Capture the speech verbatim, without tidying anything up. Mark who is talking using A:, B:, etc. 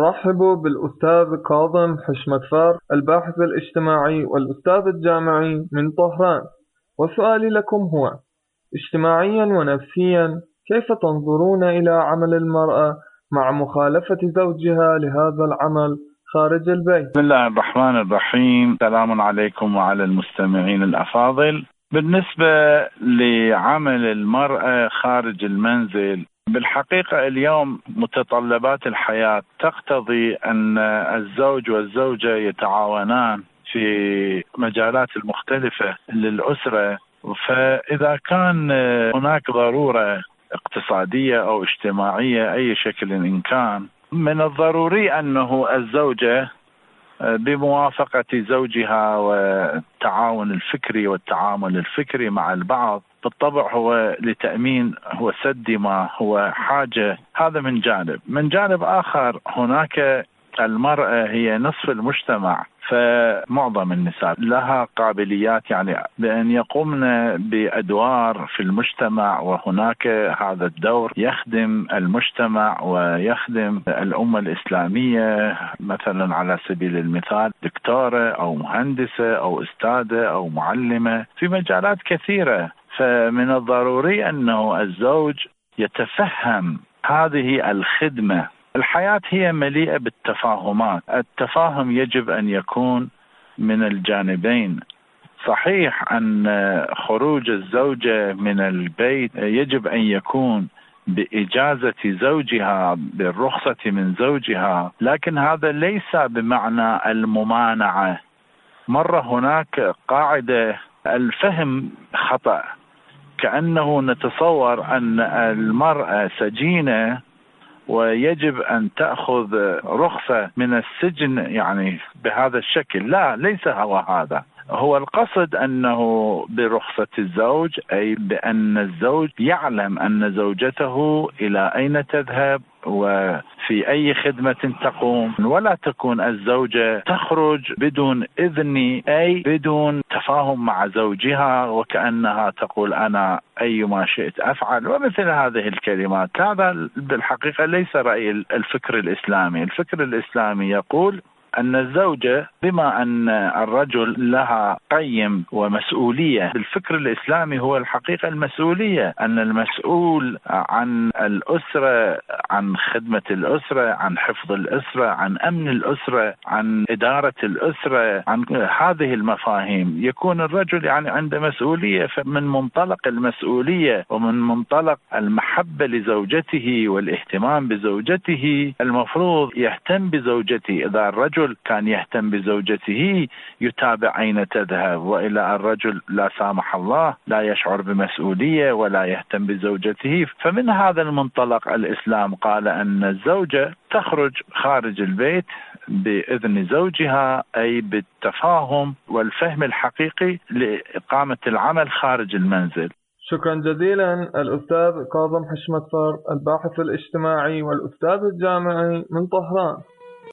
A: أرحب بالأستاذ كاظم حشمت فار، الباحث الاجتماعي والأستاذ الجامعي من طهران. وسؤالي لكم هو: اجتماعيا ونفسيا كيف تنظرون إلى عمل المرأة مع مخالفة زوجها لهذا العمل خارج البيت؟
B: بسم الله الرحمن الرحيم. سلام عليكم وعلى المستمعين الأفاضل. بالنسبة لعمل المرأة خارج المنزل، بالحقيقة اليوم متطلبات الحياة تقتضي أن الزوج والزوجة يتعاونان في مجالات المختلفة للأسرة، فإذا كان هناك ضرورة اقتصادية أو اجتماعية أي شكل إن كان، من الضروري أنه الزوجة بموافقة زوجها والتعاون الفكري والتعامل الفكري مع البعض بالطبع هو لتأمين هو سد ما هو حاجة. هذا من جانب. من جانب آخر هناك المرأة هي نصف المجتمع، فمعظم النساء لها قابليات يعني بأن يقومن بأدوار في المجتمع، وهناك هذا الدور يخدم المجتمع ويخدم الأمة الإسلامية، مثلا على سبيل المثال دكتورة أو مهندسة أو أستاذة أو معلمة في مجالات كثيرة. فمن الضروري أنه الزوج يتفهم هذه الخدمة. الحياة هي مليئة بالتفاهمات، التفاهم يجب أن يكون من الجانبين. صحيح أن خروج الزوجة من البيت يجب أن يكون بإجازة زوجها، بالرخصة من زوجها، لكن هذا ليس بمعنى الممانعة. مرة هناك قاعدة الفهم خطأ، كأنه نتصور أن المرأة سجينة ويجب أن تأخذ رخصة من السجن يعني بهذا الشكل. لا، ليس هو هذا. هو القصد أنه برخصة الزوج، أي بأن الزوج يعلم أن زوجته إلى أين تذهب وفي أي خدمة تقوم، ولا تكون الزوجة تخرج بدون إذن، أي بدون تفاهم مع زوجها، وكأنها تقول أنا أي ما شئت أفعل ومثل هذه الكلمات. هذا بالحقيقة ليس رأي الفكر الإسلامي. الفكر الإسلامي يقول أن الزوجة بما أن الرجل لها قيم ومسؤولية، بالفكر الإسلامي هو الحقيقة المسؤولية، أن المسؤول عن الأسرة، عن خدمة الأسرة، عن حفظ الأسرة، عن أمن الأسرة، عن إدارة الأسرة، عن هذه المفاهيم يكون الرجل يعني عنده مسؤولية. فمن منطلق المسؤولية ومن منطلق المحبة لزوجته والاهتمام بزوجته المفروض يهتم بزوجته. إذا الرجل كان يهتم بزوجته يتابع أين تذهب، وإلى الرجل لا سامح الله لا يشعر بمسؤولية ولا يهتم بزوجته. فمن هذا المنطلق الإسلام قال أن الزوجة تخرج خارج البيت بإذن زوجها، أي بالتفاهم والفهم الحقيقي لإقامة العمل خارج المنزل.
A: شكرا جزيلا الأستاذ كاظم حشمت فار، الباحث الاجتماعي والأستاذ الجامعي من طهران.